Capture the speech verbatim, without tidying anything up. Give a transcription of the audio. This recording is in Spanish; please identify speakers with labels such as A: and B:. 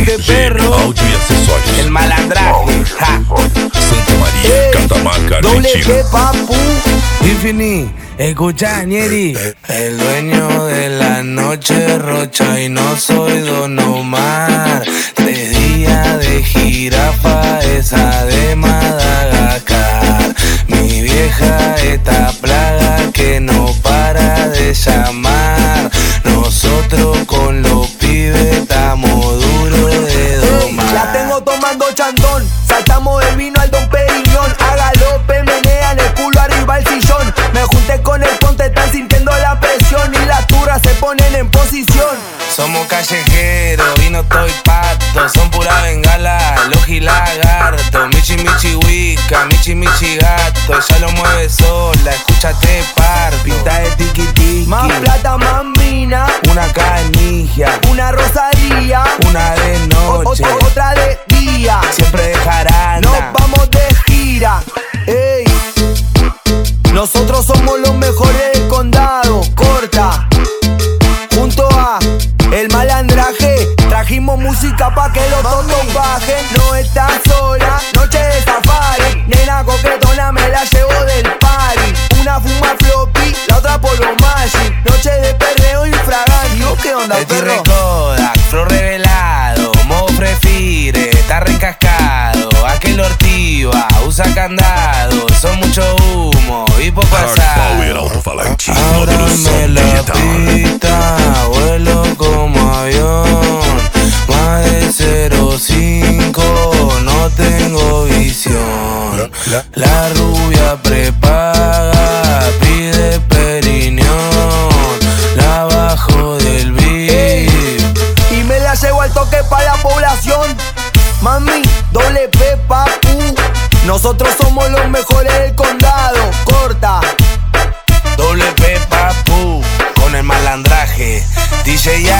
A: qué perro.
B: Áudio e acessórios.
A: El malandraje. Ja.
B: Santa María,
A: Ey,
B: Catamarca,
A: doble
B: Argentina.
A: G, papu. Infini, escucha, Nieri. El dueño de la noche rocha y no soy Don Omar. Tres días de jirafa, esa de Madagascar. Mi vieja esta plaga que no para de llamar. Nosotros con los pibes estamos duros de domar.
C: La tengo tomando chandón, saltamos del vino al Don Periñón. A galope menean el culo arriba el sillón. Me junté con el ponte, están sintiendo la presión y las turras se ponen en posición.
A: Somos callejeros y no estoy pato. Son pura bengala, logi lagarto. Michi michi wicca, michi michi gato. Ya lo mueve sola, escúchate par. Pinta de tiki tiki.
C: Más plata, más mina,
A: Una canilla,
C: una rosalía,
A: una de noche,
C: o- o- otra de día.
A: siempre de jarana.
C: Nos vamos de gira, ey. Nosotros somos los mejores del condado, corta. Junto a El Malandraje, trajimos música pa' que los tontos bajen. No estás sola, noche de safari. Nena coquetona, me la llevo del party. Una fuma floppy, la otra polvo magic. Noche de perreo infragante. ¿Y vos qué onda,
A: El
C: perro?
A: Kodak, flow revelado, modo prefire, está recascado. Aquel ortiva, usa candado, son mucho humo y poco
B: Hard
A: asado.
B: Power Alto-Falante.
A: Ahora
B: Módulo
A: me
B: som
A: la
B: digital.
A: pista, vuelo como avión. Más de cero cinco, no tengo visión. La rubia prepaga, pide periñón. La bajo del beat.
C: Y me la llevo al toque pa' la población. Mami, doble P, papu. Nosotros somos los mejores del condado, corta.
A: Doble P, papu, con el malandraje. D J